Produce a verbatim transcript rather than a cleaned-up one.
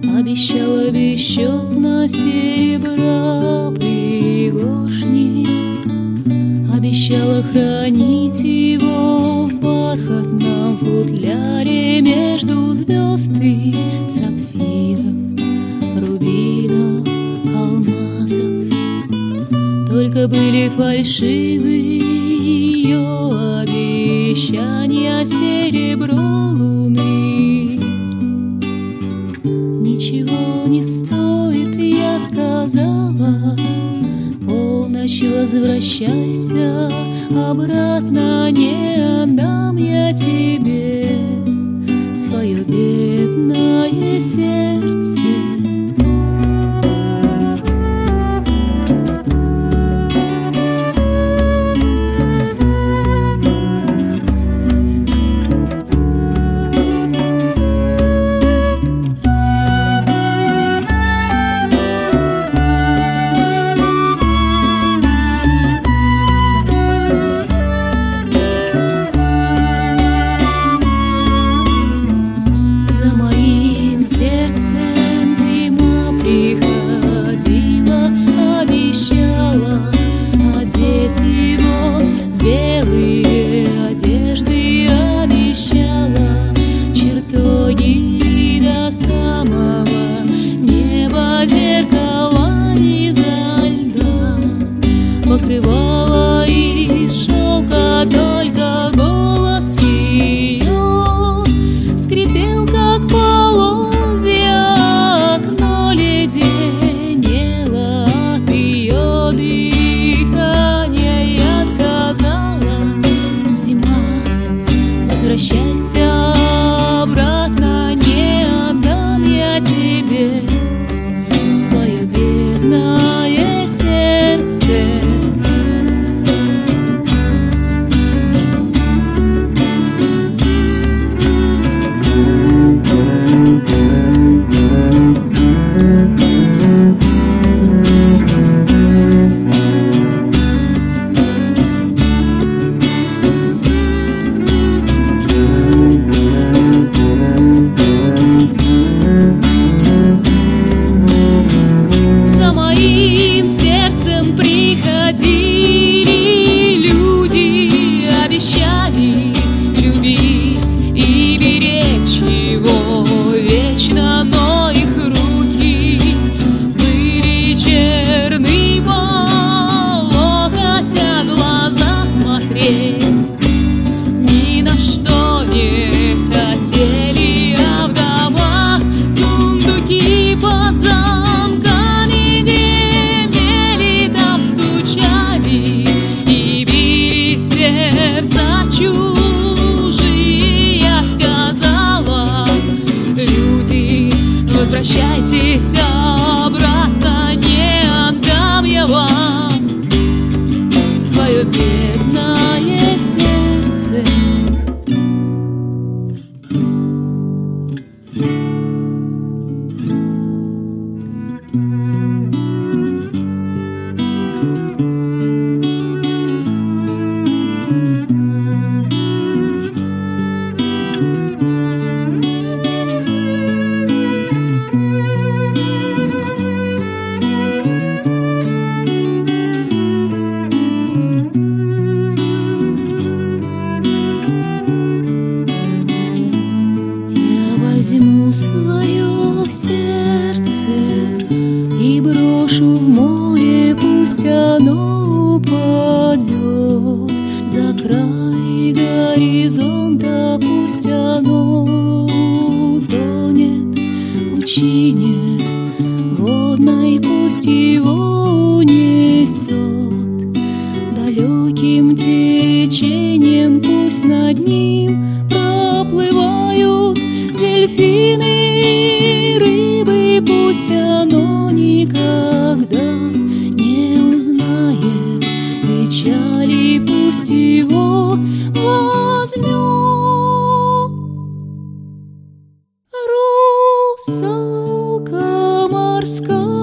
Обещала бесчетно серебра пригоршни, обещала хранить его в бархатном футляре между звезд и сапфиров, рубинов, алмазов. Только были фальшивы ее обещания, серебро луны. Ничего не стоит, я сказала, полночь возвращайся обратно, не отдам я тебе свое бедное сердце. Сердцем зима приходила, обещала одеть его в белые одежды, обещала чертоги до самого неба, зеркала изо льда, покрывала из шелка, только голос ее скрипел, как поло. Возвращайся обратно, не отдам я тебе свое бедное сердце. Обещали любить и беречь его вечно, но их руки были черны по локоть, а глаза смотреть ни на что не хотели, а в домах сундуки под замками гремели, там стучали и били сердца чужие. Я сказала: люди, возвращайтесь обратно, не отдам я вам свое бедное сердце. Возьму свое сердце и брошу в море, пусть оно упадет за край горизонта, пусть оно утонет в пучине водной, пусть его унесет далеким течением, пусть над ним проплывают дельфины, рыбы, пусть оно никогда не узнает печали, пусть его возьмет русалка морская.